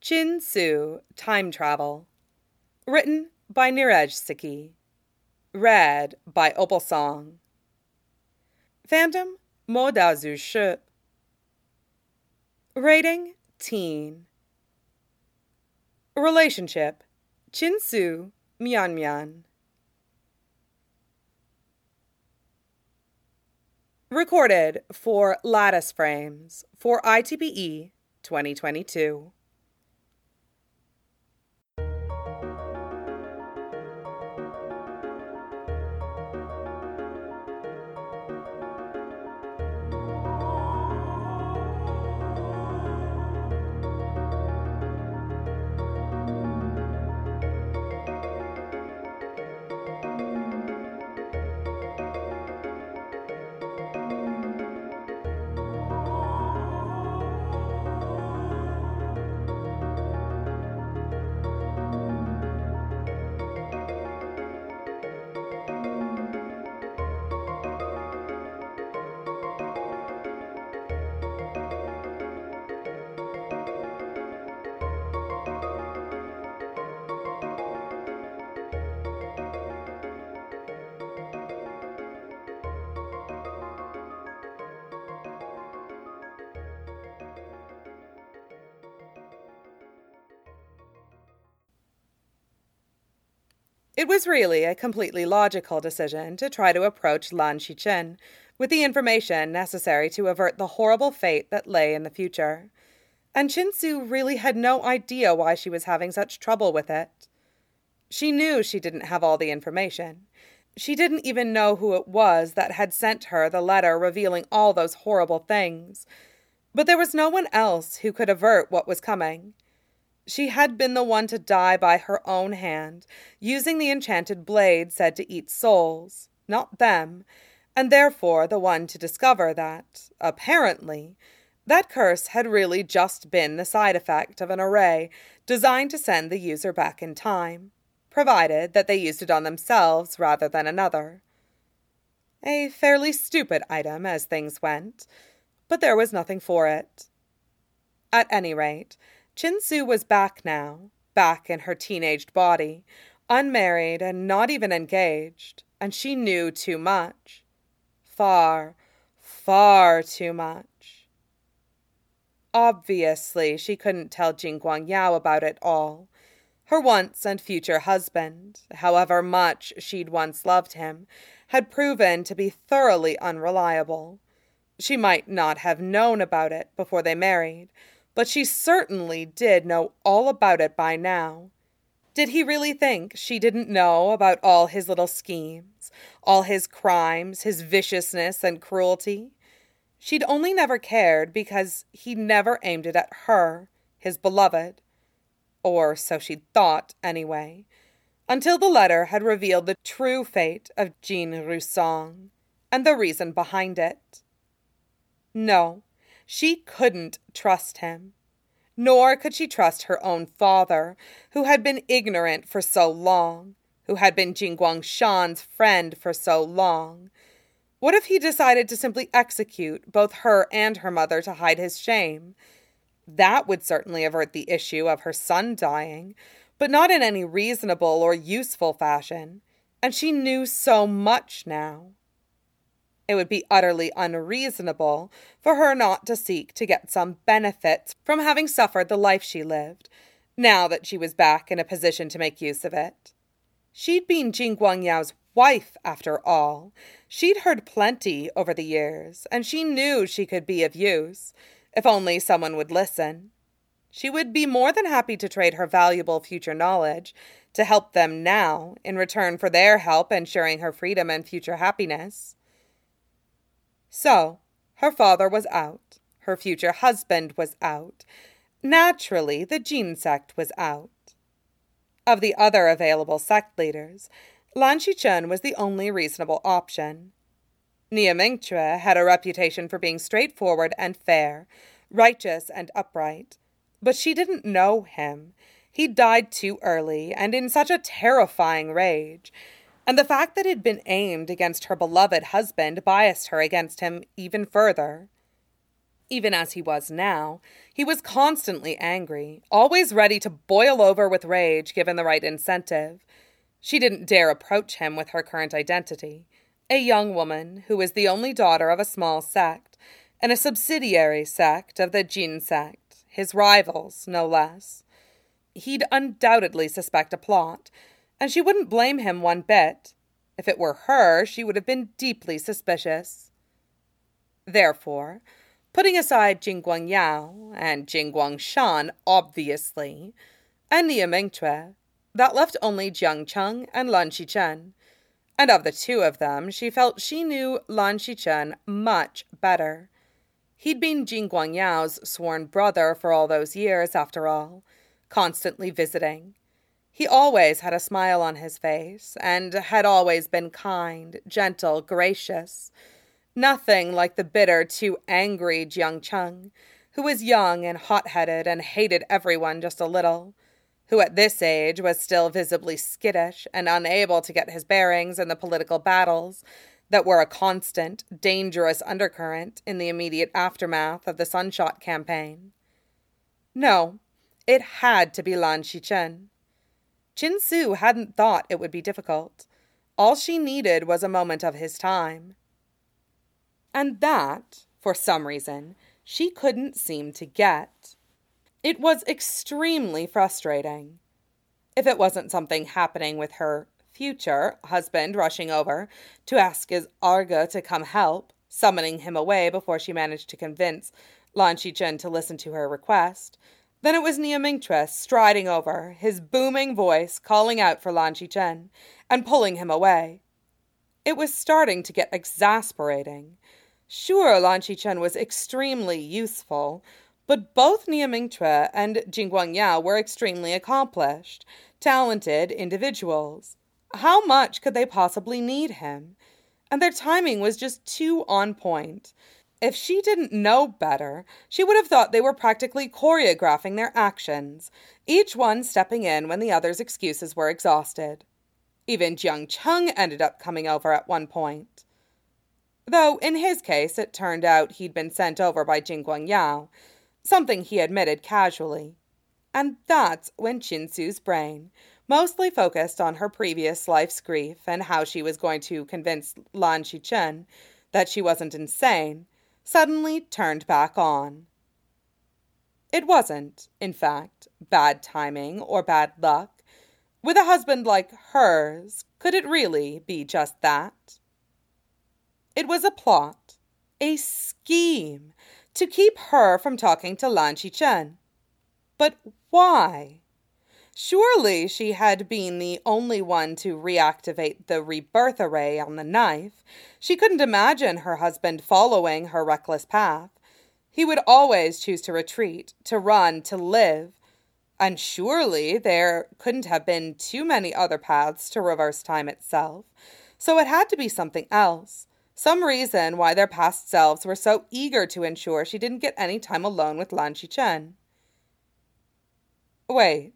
Chin Su, Time Travel. Written by Neeraj Sikki. Read by Opal Song. Fandom, Mo Dazu Shi. Rating, teen. Relationship, Chin Su, Mian Mian. Recorded for Lattice Frames for ITPE 2022. It was really a completely logical decision to try to approach Lan Shichen with the information necessary to avert the horrible fate that lay in the future. And Chin Su really had no idea why she was having such trouble with it. She knew she didn't have all the information. She didn't even know who it was that had sent her the letter revealing all those horrible things. But there was no one else who could avert what was coming. She had been the one to die by her own hand, using the enchanted blade said to eat souls, not them, and therefore the one to discover that, apparently, that curse had really just been the side effect of an array designed to send the user back in time, provided that they used it on themselves rather than another. A fairly stupid item as things went, but there was nothing for it. At any rate, Chin Su was back now, back in her teenaged body, unmarried and not even engaged, and she knew too much. Far, far too much. Obviously, she couldn't tell Jing Guangyao about it all. Her once and future husband, however much she'd once loved him, had proven to be thoroughly unreliable. She might not have known about it before they married, but she certainly did know all about it by now. Did he really think she didn't know about all his little schemes, all his crimes, his viciousness and cruelty? She'd only never cared because he never aimed it at her, his beloved. Or so she'd thought, anyway, until the letter had revealed the true fate of Jin Rusong, and the reason behind it. No. She couldn't trust him, nor could she trust her own father, who had been ignorant for so long, who had been Jing Guangshan's friend for so long. What if he decided to simply execute both her and her mother to hide his shame? That would certainly avert the issue of her son dying, but not in any reasonable or useful fashion, and she knew so much now. It would be utterly unreasonable for her not to seek to get some benefits from having suffered the life she lived, now that she was back in a position to make use of it. She'd been Jing Guangyao's wife, after all. She'd heard plenty over the years, and she knew she could be of use, if only someone would listen. She would be more than happy to trade her valuable future knowledge to help them now, in return for their help ensuring her freedom and future happiness. So, her father was out, her future husband was out. Naturally, the Jin sect was out. Of the other available sect leaders, Lan Shichen was the only reasonable option. Nie Mingchue had a reputation for being straightforward and fair, righteous and upright, but she didn't know him. He died too early and in such a terrifying rage, and the fact that it had been aimed against her beloved husband biased her against him even further. Even as he was now, he was constantly angry, always ready to boil over with rage given the right incentive. She didn't dare approach him with her current identity, a young woman who was the only daughter of a small sect, and a subsidiary sect of the Jin sect, his rivals, no less. He'd undoubtedly suspect a plot, and she wouldn't blame him one bit. If it were her, she would have been deeply suspicious. Therefore, putting aside Jing Guangyao, and Jing Guangshan, obviously, and Nie Mingcue, that left only Jiang Cheng and Lan Xichen. And of the two of them, she felt she knew Lan Xichen much better. He'd been Jing Guangyao's sworn brother for all those years, after all, constantly visiting. He always had a smile on his face, and had always been kind, gentle, gracious. Nothing like the bitter, too angry Jiang Cheng, who was young and hot-headed and hated everyone just a little, who at this age was still visibly skittish and unable to get his bearings in the political battles that were a constant, dangerous undercurrent in the immediate aftermath of the Sunshot campaign. No, it had to be Lan Xichen. Qin Su hadn't thought it would be difficult. All she needed was a moment of his time. And that, for some reason, she couldn't seem to get. It was extremely frustrating. If it wasn't something happening with her future husband rushing over to ask his Arga to come help, summoning him away before she managed to convince Lan Xichen to listen to her request, then it was Nie Mingcue striding over, his booming voice calling out for Lan Xichen and pulling him away. It was starting to get exasperating. Sure, Lan Xichen was extremely useful, but both Nie Mingcue and Jing Guangyao were extremely accomplished, talented individuals. How much could they possibly need him? And their timing was just too on point. If she didn't know better, she would have thought they were practically choreographing their actions, each one stepping in when the other's excuses were exhausted. Even Jiang Cheng ended up coming over at one point. Though, in his case, it turned out he'd been sent over by Jing Guangyao, something he admitted casually. And that's when Qin Su's brain, mostly focused on her previous life's grief and how she was going to convince Lan Xichen that she wasn't insane, suddenly turned back on. It wasn't, in fact, bad timing or bad luck. With a husband like hers, could it really be just that? It was a plot, a scheme, to keep her from talking to Lan Xichen. But why? Surely she had been the only one to reactivate the rebirth array on the knife. She couldn't imagine her husband following her reckless path. He would always choose to retreat, to run, to live. And surely there couldn't have been too many other paths to reverse time itself. So it had to be something else. Some reason why their past selves were so eager to ensure she didn't get any time alone with Lan Xichen. Wait.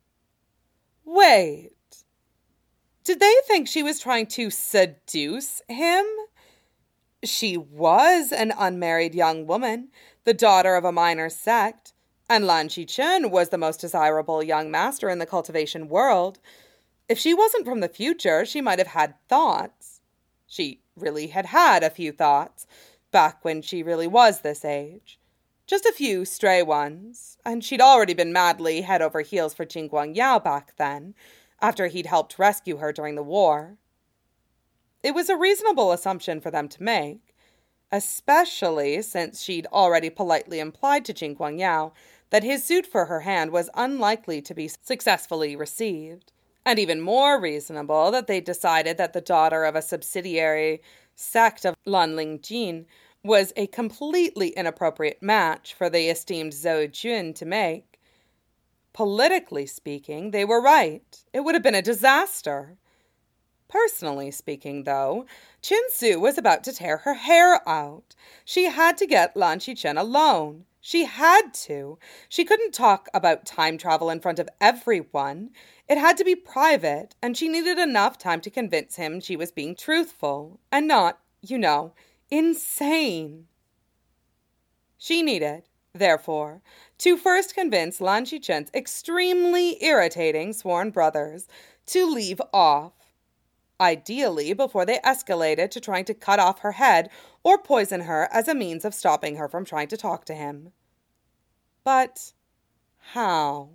Did they think she was trying to seduce him? She was an unmarried young woman, the daughter of a minor sect, and Lan Xichen was the most desirable young master in the cultivation world. If she wasn't from the future, she might have had thoughts. She really had had a few thoughts, back when she really was this age. Just a few stray ones, and she'd already been madly head over heels for Jing Guangyao back then, after he'd helped rescue her during the war. It was a reasonable assumption for them to make, especially since she'd already politely implied to Jing Guangyao that his suit for her hand was unlikely to be successfully received, and even more reasonable that they decided that the daughter of a subsidiary sect of Lanling Jin was a completely inappropriate match for the esteemed Zhou Jun to make. Politically speaking, they were right. It would have been a disaster. Personally speaking, though, Qin Su was about to tear her hair out. She had to get Lan Xichen alone. She had to. She couldn't talk about time travel in front of everyone. It had to be private, and she needed enough time to convince him she was being truthful, and not, insane. She needed, therefore, to first convince Lan Xichun's extremely irritating sworn brothers to leave off, ideally before they escalated to trying to cut off her head or poison her as a means of stopping her from trying to talk to him. But how?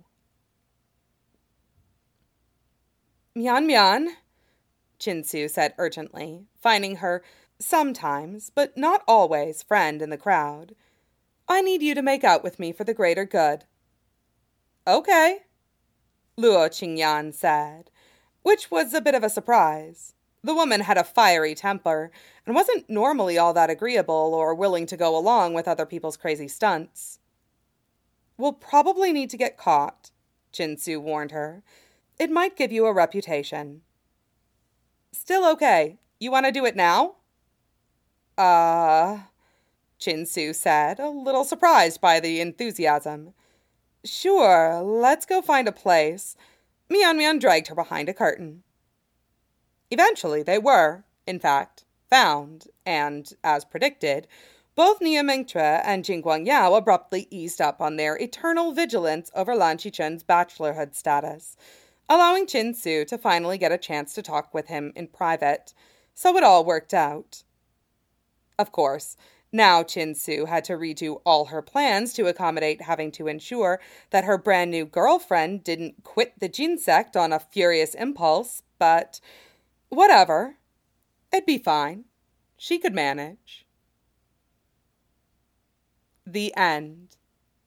Mian Mian, Chinsu said urgently, finding her sometimes, but not always, friend in the crowd. I need you to make out with me for the greater good. Okay, Luo Qingyan said, which was a bit of a surprise. The woman had a fiery temper and wasn't normally all that agreeable or willing to go along with other people's crazy stunts. We'll probably need to get caught, Chinsu warned her. It might give you a reputation. Still okay. You want to do it now? Chinsu said, a little surprised by the enthusiasm. Sure, let's go find a place. Mian Mian dragged her behind a curtain. Eventually they were, in fact, found, and, as predicted, both Nie Mingtre and Jing Guangyao abruptly eased up on their eternal vigilance over Lan Xichun's bachelorhood status, allowing Chinsu to finally get a chance to talk with him in private, so it all worked out. Of course, now Chinsu had to redo all her plans to accommodate having to ensure that her brand new girlfriend didn't quit the Jin sect on a furious impulse, but whatever. It'd be fine. She could manage. The end.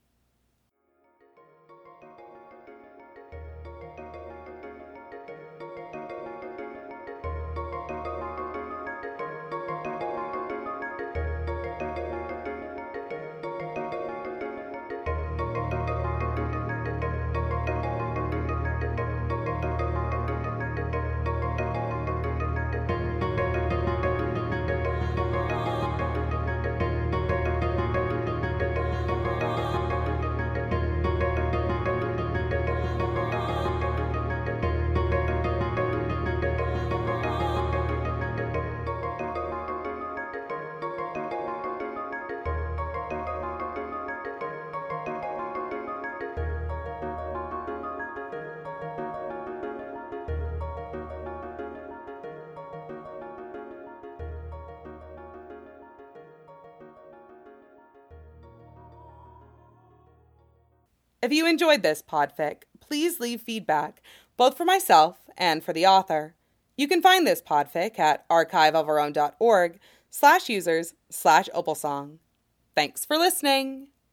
If you enjoyed this podfic, please leave feedback, both for myself and for the author. You can find this podfic at archiveofourOwn.org/users/opalsong. Thanks for listening!